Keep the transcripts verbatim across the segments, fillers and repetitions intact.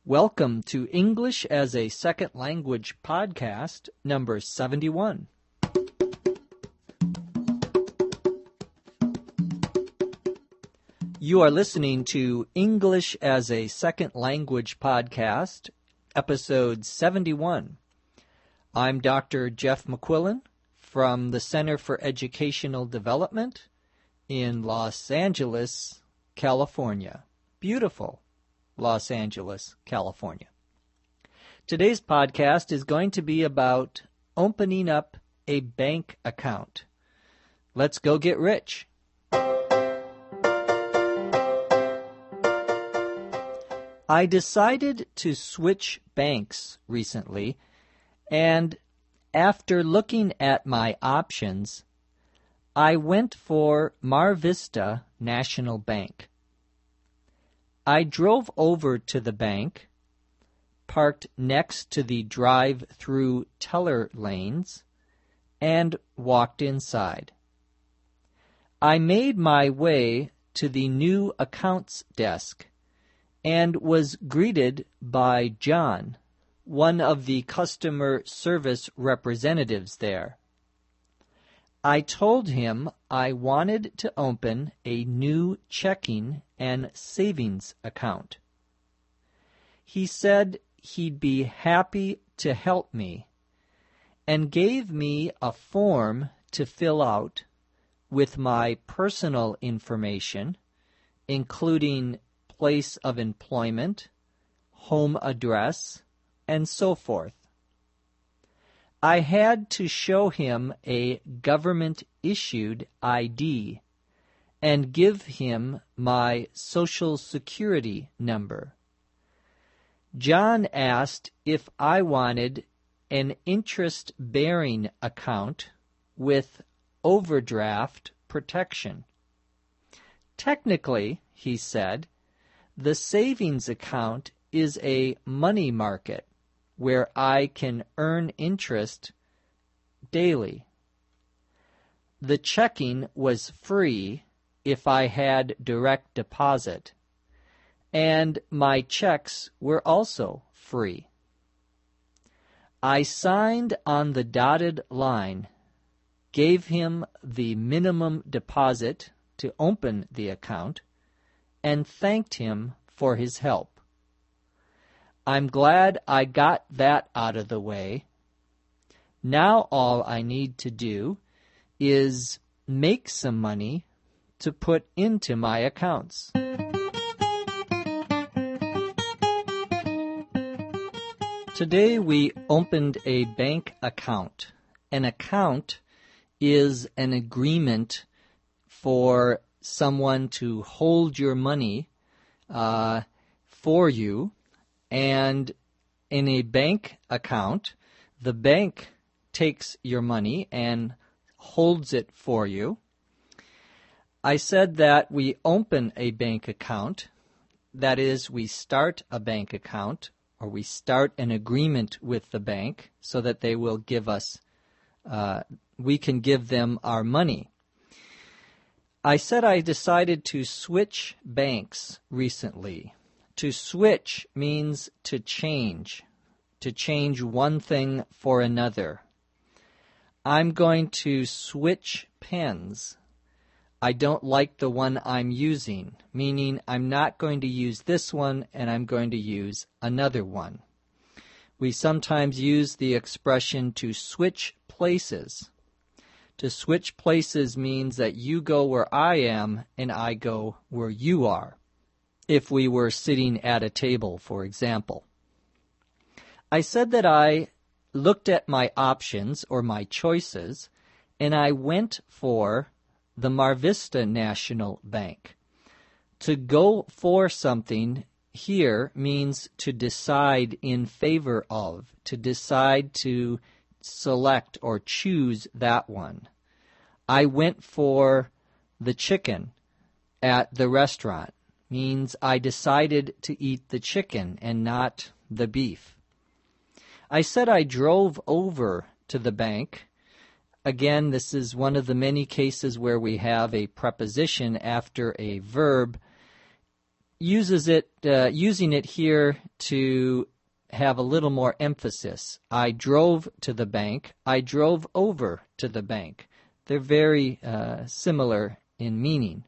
Welcome to English as a Second Language podcast number seventy-one. You are listening to English as a Second Language podcast, episode seventy-one. I'm Doctor Jeff McQuillan from the Center for Educational Development in Los Angeles, California. Beautiful Los Angeles, California. Today's podcast is going to be about opening up a bank account. Let's go get rich. I decided to switch banks recently, and after looking at my options, I went for Mar Vista National Bank. I drove over to the bank, parked next to the drive-through teller lanes, and walked inside. I made my way to the new accounts desk and was greeted by John, one of the customer service representatives there. I told him I wanted to open a new checking and savings account. He said he'd be happy to help me and gave me a form to fill out with my personal information, including place of employment, home address, and so forth. I had to show him a government-issued I D and give him my Social Security number. John asked if I wanted an interest-bearing account with overdraft protection. Technically, he said, the savings account is a money market where I can earn interest daily. The checking was free if I had direct deposit, and my checks were also free. I signed on the dotted line, gave him the minimum deposit to open the account, and thanked him for his help. I'm glad I got that out of the way. Now all I need to do is make some money to put into my accounts. Today we opened a bank account. An account is an agreement for someone to hold your money uh, for you. And in a bank account, the bank takes your money and holds it for you. I said that we open a bank account. That is, we start a bank account, or we start an agreement with the bank so that they will give us, uh, we can give them our money. I said I decided to switch banks recently. To switch means to change, to change one thing for another. I'm going to switch pens. I don't like the one I'm using, meaning I'm not going to use this one and I'm going to use another one. We sometimes use the expression to switch places. To switch places means that you go where I am and I go where you are. If we were sitting at a table, for example. I said that I looked at my options or my choices, and I went for the Mar Vista National Bank. To go for something here means to decide in favor of, to decide to select or choose that one. I went for the chicken at the restaurant. Means I decided to eat the chicken and not the beef. I said I drove over to the bank. Again, this is one of the many cases where we have a preposition after a verb. uses it, uh, using it here to have a little more emphasis. I drove to the bank. I drove over to the bank. They're very uh, similar in meaning.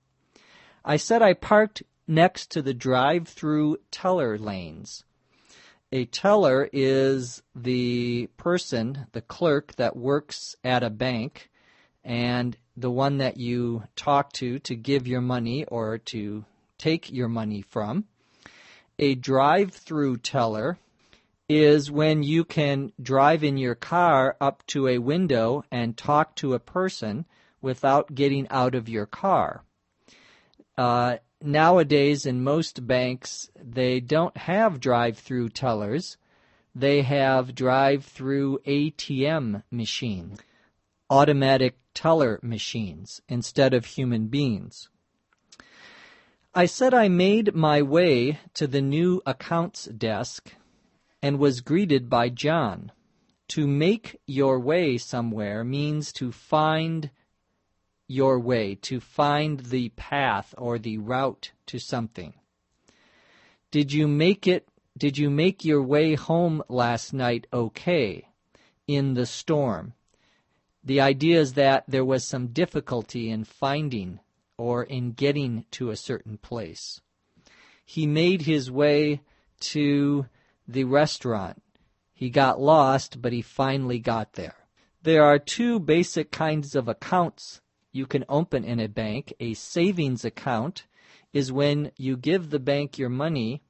I said I parked next to the drive-through teller lanes. A teller is the person, the clerk that works at a bank, and the one that you talk to to give your money or to take your money from. A drive-through teller is when you can drive in your car up to a window and talk to a person without getting out of your car. Uh, nowadays, in most banks, they don't have drive-through tellers. They have drive-through A T M machines, automatic teller machines, instead of human beings. I said I made my way to the new accounts desk and was greeted by John. To make your way somewhere means to find your way, to find the path or the route to something. Did you make it, did you make your way home last night okay in the storm? The idea is that there was some difficulty in finding or in getting to a certain place. He made his way to the restaurant. He got lost, but he finally got there. There are two basic kinds of accounts you can open in a bank. A savings account is when you give the bank your money,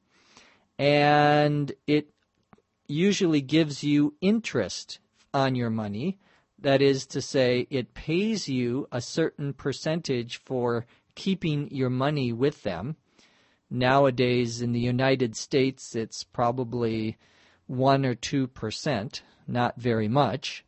and it usually gives you interest on your money. That is to say, it pays you a certain percentage for keeping your money with them. Nowadays, in the United States, it's probably one or two percent, not very much.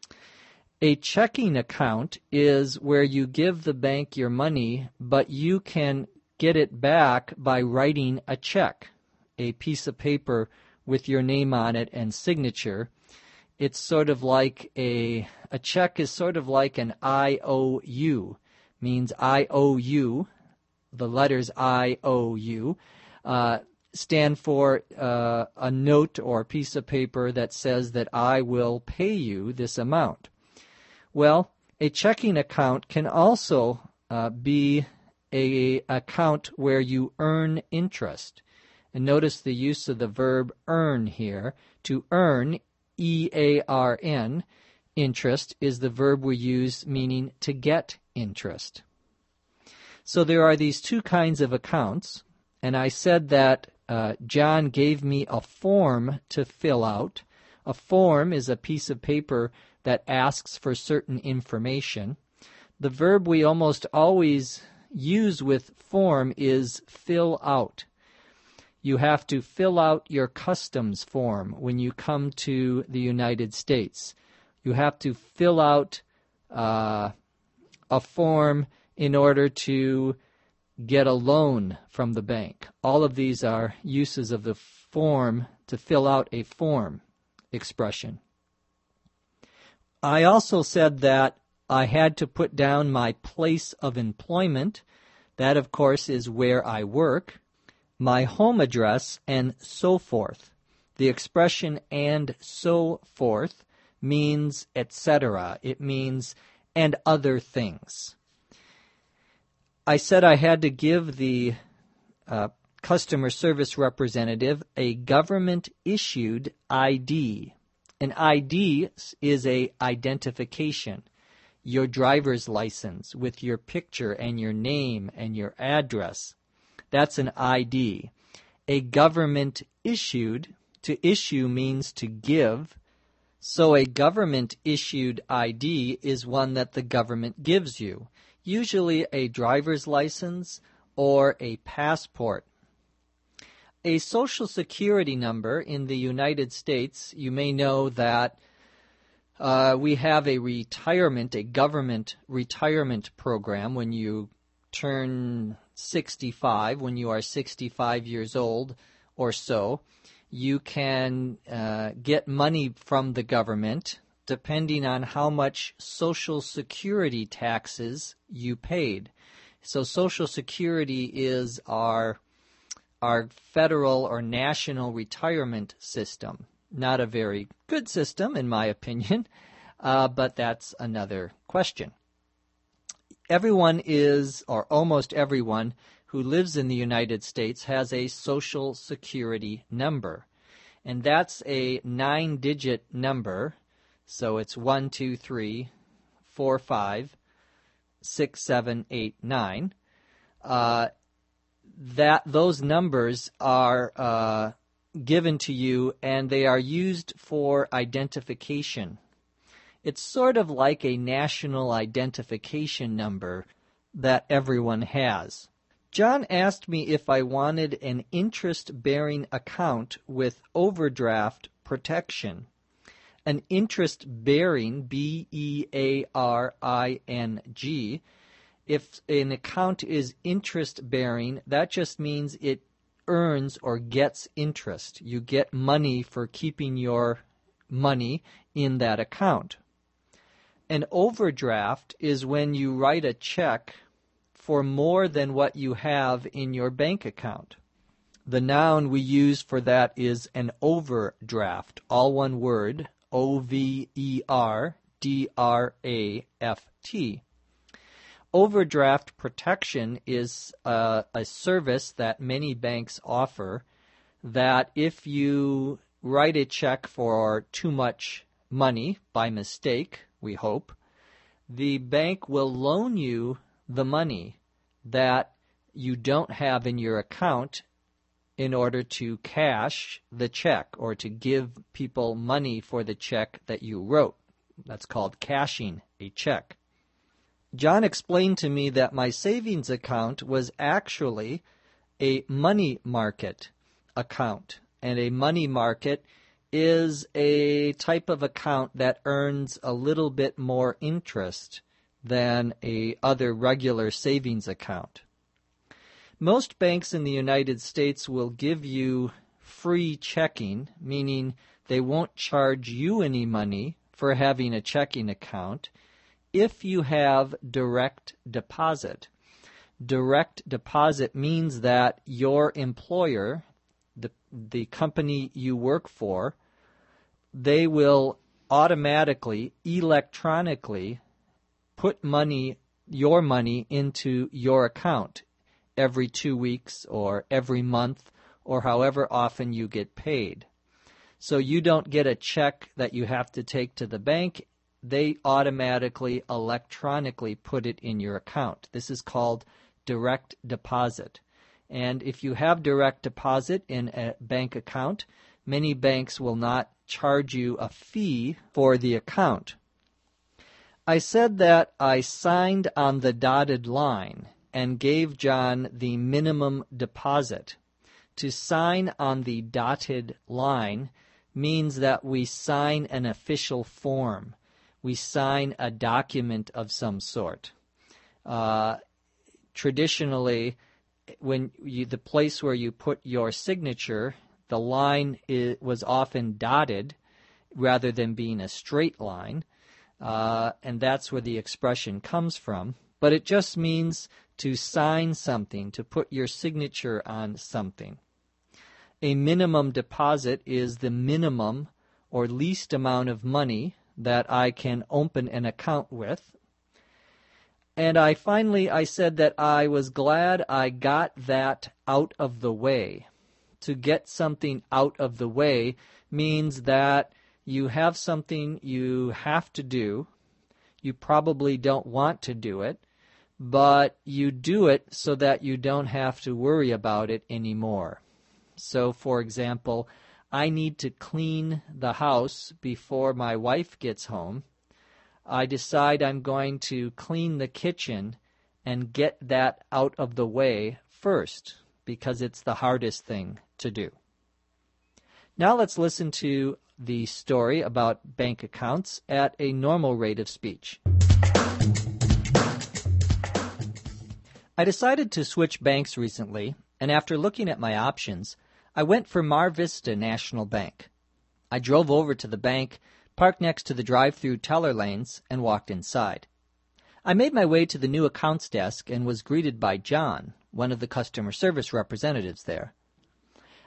A checking account is where you give the bank your money, but you can get it back by writing a check, a piece of paper with your name on it and signature. It's sort of like a, a check is sort of like an I O U, means I owe you, the letters I O U, uh, stand for uh, a note or piece of paper that says that I will pay you this amount. Well, a checking account can also uh, be a account where you earn interest. And notice the use of the verb earn here. To earn, E A R N, interest, is the verb we use meaning to get interest. So there are these two kinds of accounts, and I said that uh, John gave me a form to fill out. A form is a piece of paper that asks for certain information. The verb we almost always use with form is fill out. You have to fill out your customs form when you come to the United States. You have to fill out uh, a form in order to get a loan from the bank. All of these are uses of the form to fill out a form expression. I also said that I had to put down my place of employment. That, of course, is where I work. My home address, and so forth. The expression and so forth means et cetera. It means and other things. I said I had to give the uh, customer service representative a government-issued I D. An I D is a identification, your driver's license with your picture and your name and your address. That's an I D. A government-issued, to issue means to give. So a government-issued I D is one that the government gives you, usually a driver's license or a passport. A Social Security number in the United States, you may know that uh, we have a retirement, a government retirement program when you turn sixty-five, when you are sixty-five years old or so. You can uh, get money from the government depending on how much Social Security taxes you paid. So Social Security is our our federal or national retirement system. Not a very good system, in my opinion, uh, but that's another question. Everyone is, or almost everyone, who lives in the United States has a Social Security number. And that's a nine-digit number, so it's one, two, three, four, five, six, seven, eight, nine. Uh, that those numbers are uh, given to you, and they are used for identification. It's sort of like a national identification number that everyone has. John asked me if I wanted an interest-bearing account with overdraft protection. An interest-bearing, B E A R I N G, if an account is interest-bearing, that just means it earns or gets interest. You get money for keeping your money in that account. An overdraft is when you write a check for more than what you have in your bank account. The noun we use for that is an overdraft, all one word, O V E R D R A F T. Overdraft protection is uh, a service that many banks offer that if you write a check for too much money, by mistake, we hope, the bank will loan you the money that you don't have in your account in order to cash the check or to give people money for the check that you wrote. That's called cashing a check. John explained to me that my savings account was actually a money market account, and a money market is a type of account that earns a little bit more interest than a other regular savings account. Most banks in the United States will give you free checking, meaning they won't charge you any money for having a checking account if you have direct deposit. Direct deposit means that your employer, the, the company you work for, they will automatically, electronically put money, your money, into your account every two weeks or every month or however often you get paid. So you don't get a check that you have to take to the bank. They automatically, electronically put it in your account. This is called direct deposit. And if you have direct deposit in a bank account, many banks will not charge you a fee for the account. I said that I signed on the dotted line and gave John the minimum deposit. To sign on the dotted line means that we sign an official form. We sign a document of some sort. Uh, traditionally, when you, the place where you put your signature, the line is, was often dotted rather than being a straight line. Uh, and that's where the expression comes from. But it just means to sign something, to put your signature on something. A minimum deposit is the minimum or least amount of money that I can open an account with. And I finally, I said that I was glad I got that out of the way. To get something out of the way means that you have something you have to do. You probably don't want to do it, but you do it so that you don't have to worry about it anymore. So, for example, I need to clean the house before my wife gets home. I decide I'm going to clean the kitchen and get that out of the way first because it's the hardest thing to do. Now let's listen to the story about bank accounts at a normal rate of speech. I decided to switch banks recently, and after looking at my options, I went for Mar Vista National Bank. I drove over to the bank, parked next to the drive-through teller lanes, and walked inside. I made my way to the new accounts desk and was greeted by John, one of the customer service representatives there.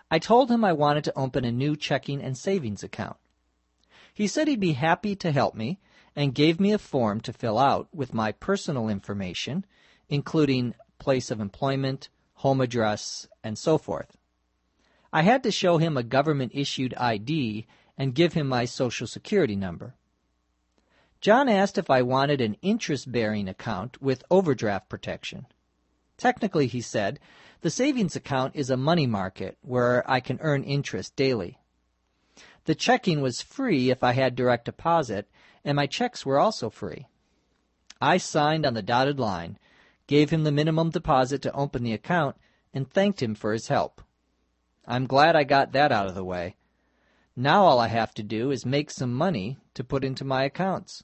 I told him I wanted to open a new checking and savings account. He said he'd be happy to help me and gave me a form to fill out with my personal information, including place of employment, home address, and so forth. I had to show him a government-issued I D and give him my Social Security number. John asked if I wanted an interest-bearing account with overdraft protection. Technically, he said, the savings account is a money market where I can earn interest daily. The checking was free if I had direct deposit, and my checks were also free. I signed on the dotted line, gave him the minimum deposit to open the account, and thanked him for his help. I'm glad I got that out of the way. Now all I have to do is make some money to put into my accounts.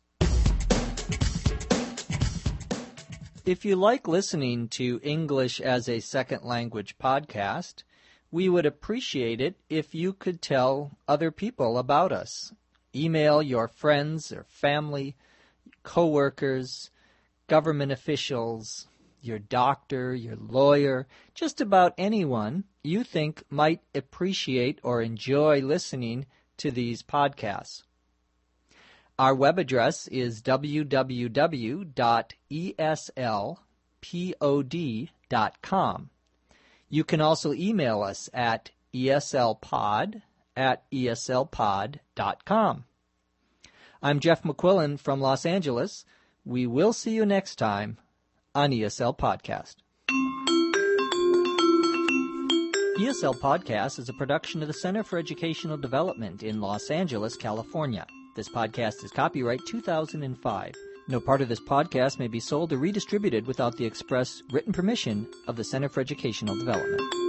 If you like listening to English as a Second Language podcast, we would appreciate it if you could tell other people about us. Email your friends or family, coworkers, government officials, your doctor, your lawyer, just about anyone you think might appreciate or enjoy listening to these podcasts. Our web address is w w w dot e s l pod dot com. You can also email us at eslpod at eslpod dot com. I'm Jeff McQuillan from Los Angeles. We will see you next time on E S L Podcast. E S L Podcast is a production of the Center for Educational Development in Los Angeles, California. This podcast is copyright two thousand five. No part of this podcast may be sold or redistributed without the express written permission of the Center for Educational Development.